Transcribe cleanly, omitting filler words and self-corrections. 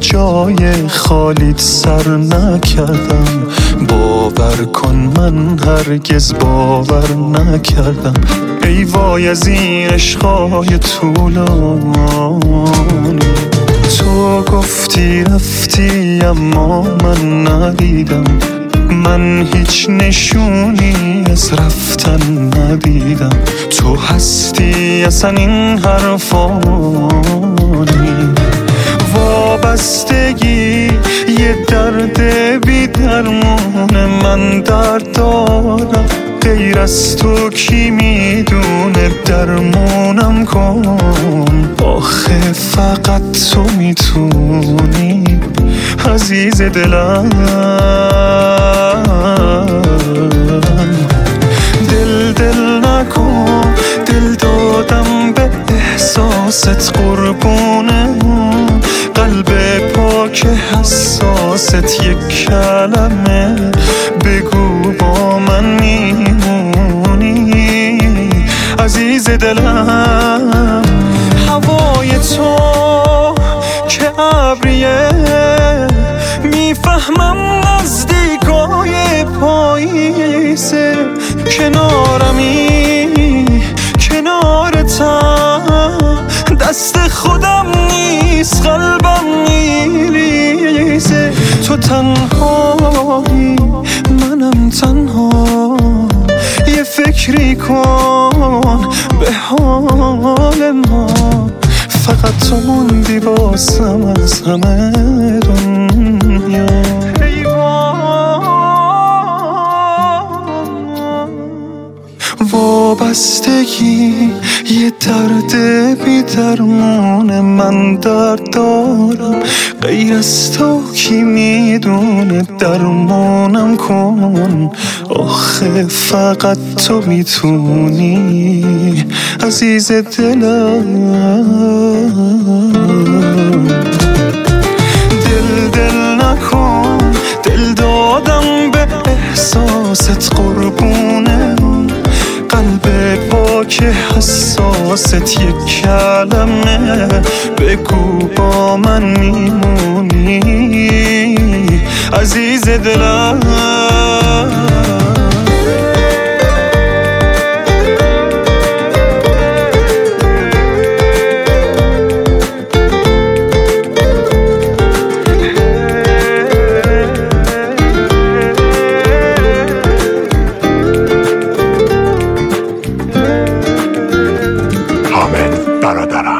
جای خالیت سر نکردم. باور کن من هرگز باور نکردم. ای وای از این عشقای طولانی. تو گفتی رفتی اما من ندیدم. من هیچ نشونی از رفتن ندیدم. تو هستی اصلا این حرفانی. وابستگی یه درد بی درمونه. من درد دارم غیر از تو کی میدونه. درمونم کن آخه فقط تو میتونی عزیز دلم. دل نکن، دل دادم به احساست قربونه. قلب پاک حساست یک کلمه بگو با من میمونی عزیز دلم. هوای تو که ابریه میفهمم نزدیکای پاییزه. کنارمی کنارتم دست خودم نیست قلبم میریزه. تو تنهایی منم تنها. یه فکری کن به حال ما. فقط تو موندی واسم از همه دنیا. وابستگی یه درد بی درمونه. من درد دارم غیر از تو کی میدونه. درمونم کن آخه فقط تو میتونی عزیز دلم. دل نکن، دل دادم به احساست قربونه. قلب پاک حساست یک کلمه بگو با من میمونی عزیز دلم. برادرم